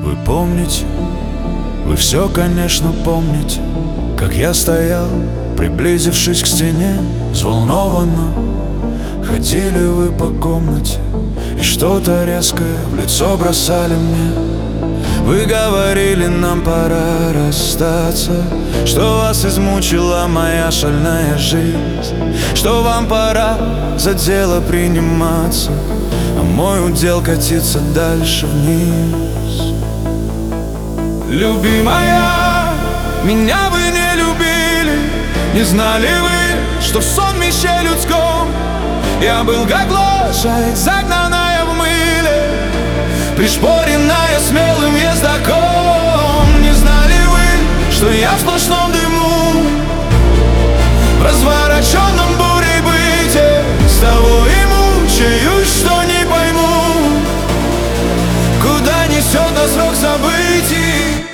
Вы помните, вы все, конечно, помните, как я стоял, приблизившись к стене, взволнованно. Ходили вы по комнате и что-то резкое в лицо бросали мне. Вы говорили, нам пора расстаться, что вас измучила моя шальная жизнь, что вам пора за дело приниматься, а мой удел катиться дальше вниз. Любимая, меня вы не любили, не знали вы, что в сонмище людском я был как лошадь, загнанная в мыле, пришпоренная смелым ездаком. Не знали вы, что я в сплошном дыму, в развороченном бурей быте, с того и мучаюсь, что не пойму, куда несет нас рок событий.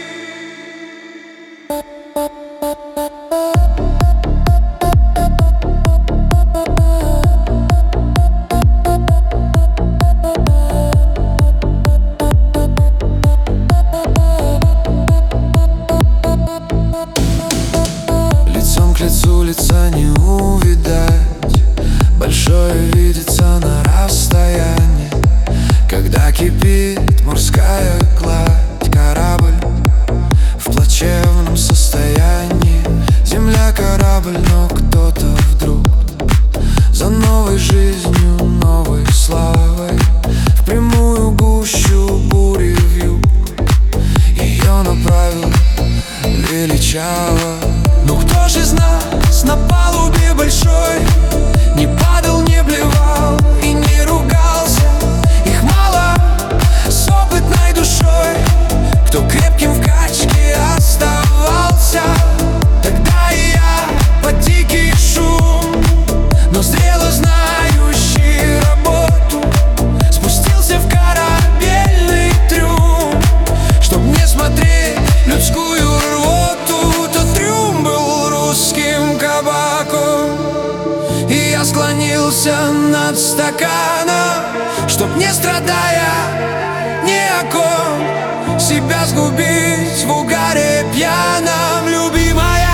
Лица не увидать, большое видится на расстоянии, когда кипит морская гладь, корабль в плачевном состоянии. Земля корабль, но кто-то вдруг за новой жизнью, новой славой в прямую гущу бури вьюг ее направил величаво. Ну кто же из нас на палубе большой не падал, не блевал и не ругался? Их мало с опытной душой, кто крепким в качке оставался. Тогда и я под дикий шум, но зрело знающий работу, спустился в корабельный трюм, чтоб не смотреть людскую рвоту. Тот трюм был русским кабаком, и я склонился над стаканом, чтоб, не страдая ни о ком, себя сгубить в угаре пьяном. Любимая,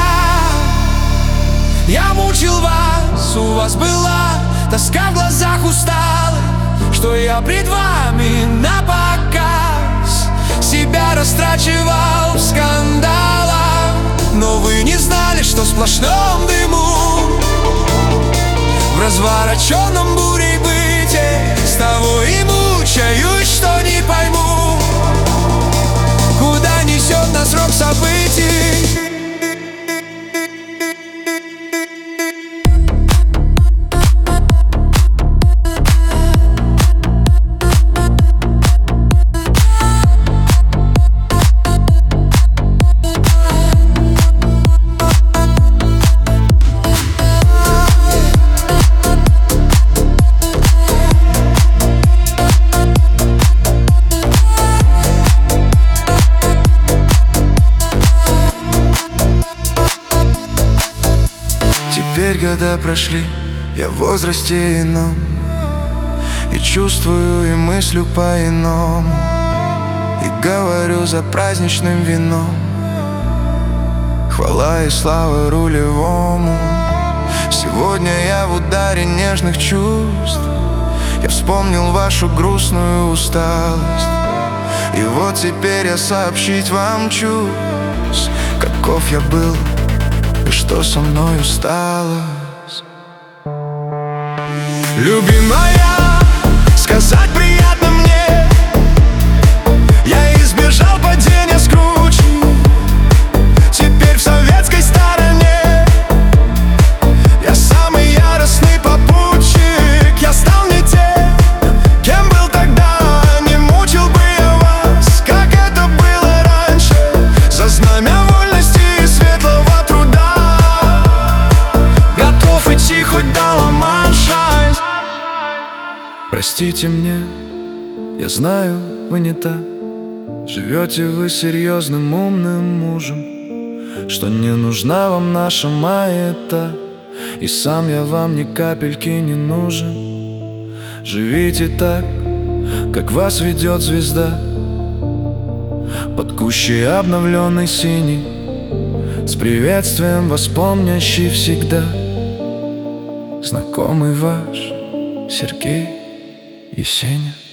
я мучил вас, у вас была тоска в глазах усталых, что я пред вами на показ себя растрачивал в скандалах. Но вы не знали, что в сплошном дыму, в развороченном бурей быте, с того и мучаюсь, что не пойму, куда несет нас рок событий. Теперь года прошли, я в возрасте ином, и чувствую, и мыслю по-иному, и говорю за праздничным вином хвала и слава рулевому. Сегодня я в ударе нежных чувств, я вспомнил вашу грустную усталость, и вот теперь я сообщить вам чувств, каков я был и что со мною стало. Любимая, сказать приятно мне, я избежал падения с кручи, теперь в советской стороне я самый яростный попутчик. Я стал не тем, кем был тогда, не мучил бы я вас, как это было раньше, за знамя вольности и светлого труда готов идти хоть до Ла-Манша. Простите мне, я знаю, вы не так. Живете вы серьезным умным мужем, что не нужна вам наша маята, и сам я вам ни капельки не нужен. Живите так, как вас ведет звезда, под кущей обновленный синий, с приветствием вас помнящий всегда знакомый ваш Сергей Есенин.